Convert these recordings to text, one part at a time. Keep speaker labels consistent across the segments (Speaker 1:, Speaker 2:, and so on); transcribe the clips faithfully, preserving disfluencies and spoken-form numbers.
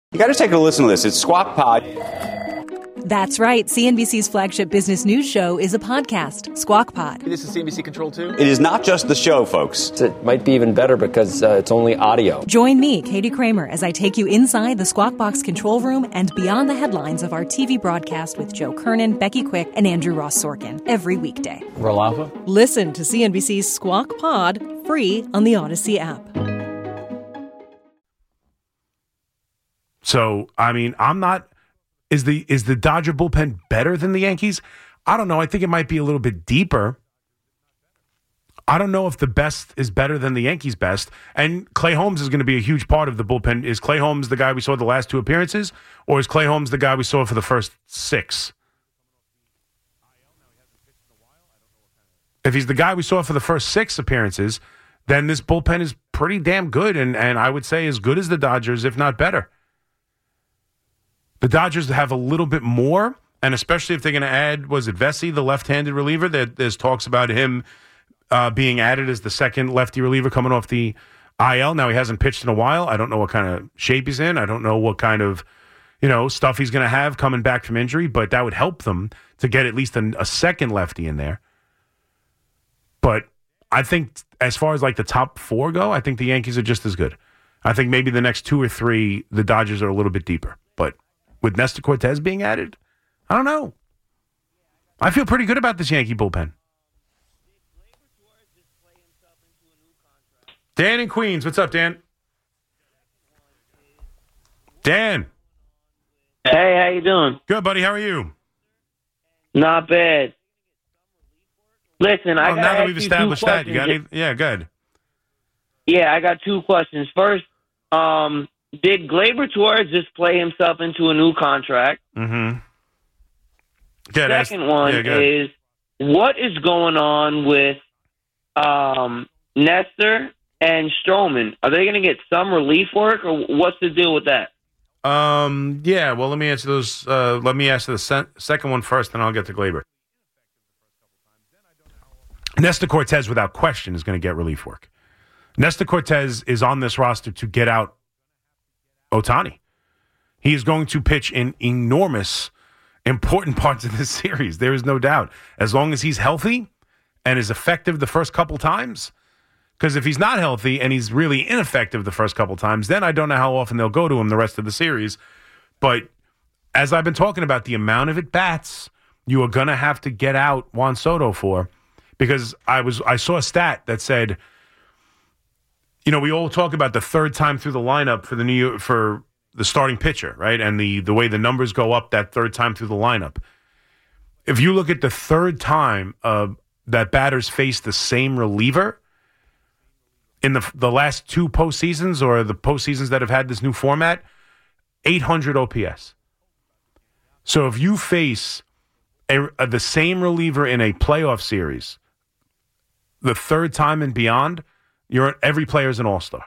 Speaker 1: You got to take a listen to this. It's Squawk Pod.
Speaker 2: That's right. C N B C's flagship business news show is a podcast, Squawk Pod.
Speaker 3: This is C N B C Control two.
Speaker 1: It is not just the show, folks.
Speaker 4: It might be even better because uh, it's only audio.
Speaker 2: Join me, Katie Kramer, as I take you inside the Squawk Box control room and beyond the headlines of our T V broadcast with Joe Kernan, Becky Quick, and Andrew Ross Sorkin every weekday.
Speaker 3: Roll Alpha.
Speaker 2: Listen to C N B C's Squawk Pod free on the Odyssey app.
Speaker 5: So, I mean, I'm not... Is the is the Dodger bullpen better than the Yankees? I don't know. I think it might be a little bit deeper. I don't know if the best is better than the Yankees' best. And Clay Holmes is going to be a huge part of the bullpen. Is Clay Holmes the guy we saw the last two appearances? Or is Clay Holmes the guy we saw for the first six? If he's the guy we saw for the first six appearances, then this bullpen is pretty damn good. And, and I would say as good as the Dodgers, if not better. The Dodgers have a little bit more, and especially if they're going to add, was it Vesey, the left-handed reliever? There, there's talks about him uh, being added as the second lefty reliever coming off the I L. Now, he hasn't pitched in a while. I don't know what kind of shape he's in. I don't know what kind of, you know, stuff he's going to have coming back from injury, but that would help them to get at least a, a second lefty in there. But I think as far as like the top four go, I think the Yankees are just as good. I think maybe the next two or three, the Dodgers are a little bit deeper, but with Nestor Cortez being added, I don't know. I feel pretty good about this Yankee bullpen. Dan in Queens. What's up, Dan? Dan.
Speaker 6: Hey, how you doing?
Speaker 5: Good, buddy. How are you?
Speaker 6: Not bad. Listen, I
Speaker 5: oh,
Speaker 6: got
Speaker 5: now that we've established that, you got any? Yeah, good.
Speaker 6: Yeah, I got two questions. First, um... did Gleyber Torres just play himself into a new contract?
Speaker 5: Mm-hmm. Good,
Speaker 6: Second one
Speaker 5: yeah,
Speaker 6: is, what is going on with um, Nestor and Stroman? Are they going to get some relief work, or what's the deal with that?
Speaker 5: Um. Yeah. Well, let me answer those. Uh, let me answer the se- second one first, then I'll get to Gleyber. Nestor Cortez, without question, is going to get relief work. Nestor Cortez is on this roster to get out Ohtani. He is going to pitch in enormous, important parts of this series. There is no doubt. As long as he's healthy and is effective the first couple times, because if he's not healthy and he's really ineffective the first couple times, then I don't know how often they'll go to him the rest of the series. But as I've been talking about, the amount of at-bats you are going to have to get out Juan Soto for, because I was I saw a stat that said, you know, we all talk about the third time through the lineup for the New York, for the starting pitcher, right? And the, the way the numbers go up that third time through the lineup. If you look at the third time uh, that batters face the same reliever in the the last two postseasons or the postseasons that have had this new format, eight hundred O P S. So if you face a, a, the same reliever in a playoff series, the third time and beyond, You're every player is an all-star.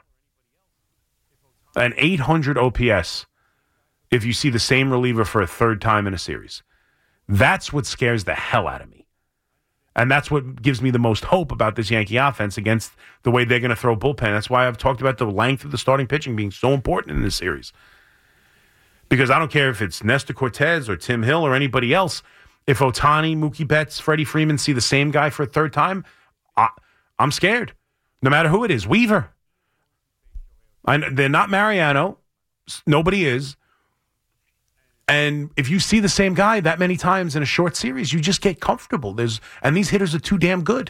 Speaker 5: An eight hundred O P S if you see the same reliever for a third time in a series. That's what scares the hell out of me. And that's what gives me the most hope about this Yankee offense against the way they're going to throw bullpen. That's why I've talked about the length of the starting pitching being so important in this series. Because I don't care if it's Nestor Cortez or Tim Hill or anybody else. If Ohtani, Mookie Betts, Freddie Freeman see the same guy for a third time, I, I'm scared. No matter who it is. Weaver. I, they're not Mariano. Nobody is. And if you see the same guy that many times in a short series, you just get comfortable. There's and these hitters are too damn good.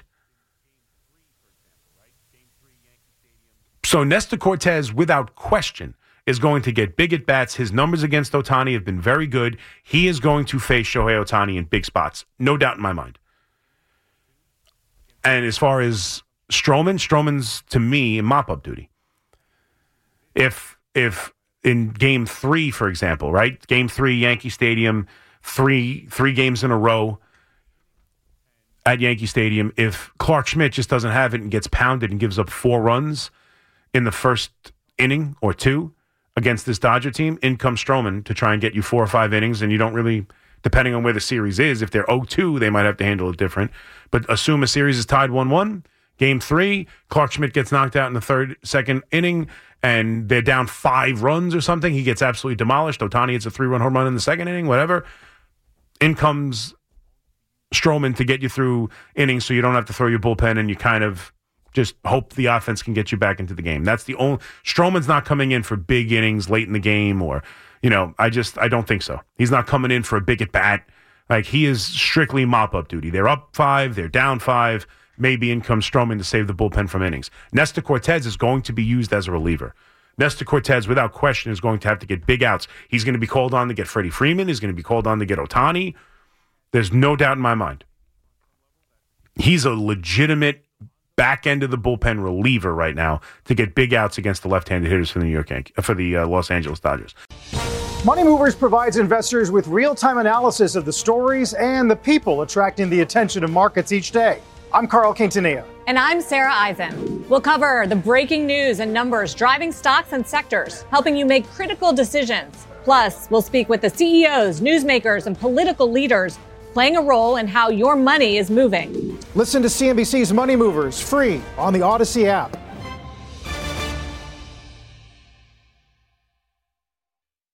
Speaker 5: So Nestor Cortez, without question, is going to get big at bats. His numbers against Ohtani have been very good. He is going to face Shohei Ohtani in big spots. No doubt in my mind. And as far as Stroman, Stroman's, to me, in mop-up duty. If if in game three, for example, right? Game three, Yankee Stadium, three three games in a row at Yankee Stadium. If Clark Schmidt just doesn't have it and gets pounded and gives up four runs in the first inning or two against this Dodger team, in comes Stroman to try and get you four or five innings, and you don't really, depending on where the series is, if they're oh two, they might have to handle it different. But assume a series is tied one one. Game three, Clark Schmidt gets knocked out in the third, second inning, and they're down five runs or something, he gets absolutely demolished. Ohtani hits a three-run home run in the second inning, whatever. In comes Stroman to get you through innings so you don't have to throw your bullpen and you kind of just hope the offense can get you back into the game. That's the only... Stroman's not coming in for big innings late in the game or, you know, I just, I don't think so. He's not coming in for a big at-bat. Like, he is strictly mop-up duty. They're up five, they're down five. Maybe in comes Stroman to save the bullpen from innings. Nestor Cortez is going to be used as a reliever. Nestor Cortez, without question, is going to have to get big outs. He's going to be called on to get Freddie Freeman. He's going to be called on to get Ohtani. There's no doubt in my mind. He's a legitimate back end of the bullpen reliever right now to get big outs against the left-handed hitters for the New York Yankees, for the uh, Los Angeles Dodgers.
Speaker 3: Money Movers provides investors with real-time analysis of the stories and the people attracting the attention of markets each day. I'm Carl Quintanilla.
Speaker 7: And I'm Sarah Eisen. We'll cover the breaking news and numbers driving stocks and sectors, helping you make critical decisions. Plus, we'll speak with the C E Os, newsmakers, and political leaders playing a role in how your money is moving.
Speaker 3: Listen to C N B C's Money Movers free on the Odyssey app.